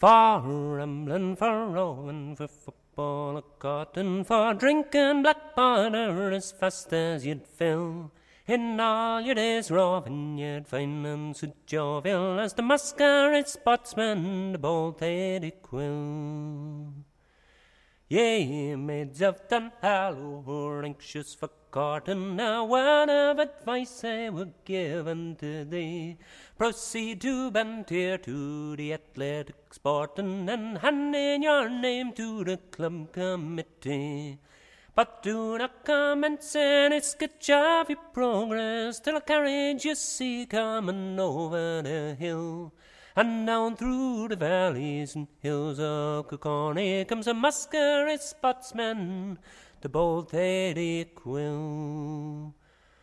For rambling, for rowing, for football, or cotton, for drinking black powder as fast as you'd fill. In all your days roving, you'd find none so jovial as the masquerade sportsman, the bold-headed quill. Yea, maids of Dunhallow who are anxious for courting, a word of advice I would give unto thee. Proceed to Bantier to the athletic sporting, and hand in your name to the club committee. But do not commence any sketch of your progress till a carriage you see coming over the hill. And down through the valleys and hills of Kilcorny comes a masquerade sportsman, the bold-headed quill.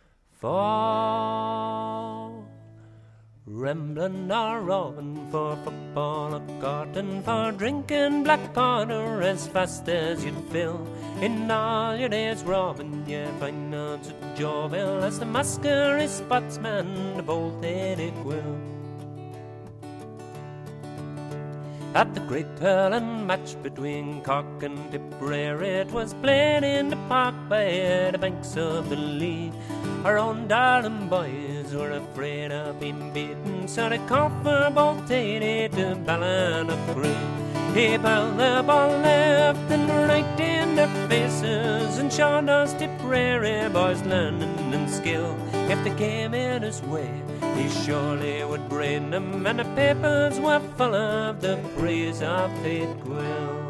For rambling or roving, for football or cotton, for drinking black powder as fast as you'd fill. In all your days roving, you'd find none so jovial as the masquerade sportsman, the bold-headed quill. At the great hurling match between Cork and Tipperary, it was played in the park by the banks of the Lee. Our own darling boys were afraid of being beaten, so they called for bold-headed to Ballinacree. He piled the ball left and right in their faces, and showed us Tipperary boys learning and skill. If they came in his way, he surely would brain them, and the papers were full of the praise of Fate Quill.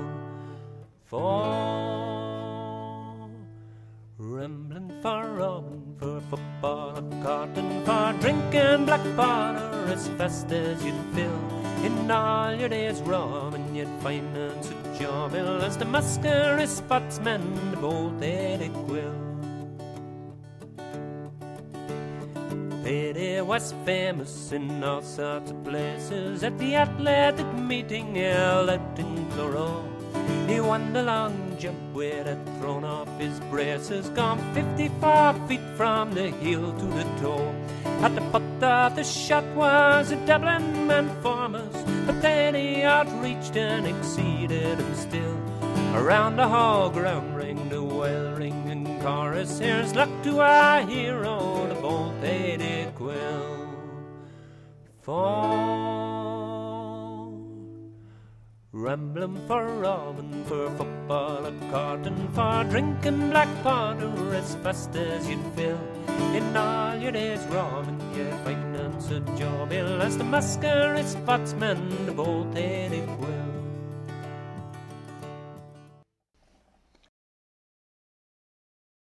For rambling, for rowing, for football or cotton, for drinking black powder as fast as you'd fill. In all your days roving, you'd find none so jovial as the masquerade sportsman, the bold-headed quill. He was famous in all sorts of places, at the athletic meeting held out in Cloro. He won the long jump with a thrown off his braces, gone 54 feet from the heel to the toe. At the butt of the shot was a Dublin man foremost, but then he outreached and exceeded him still. Around the hall ground rang the wild ringing chorus, here's luck to our hero, the bold-headed quill. For rambling, for rowing, for football or cotton, for drinking black powder as fast as you'd fill. In all your days roving, you'd find none so jovial as the masquerade sportsman, the bold-headed quill.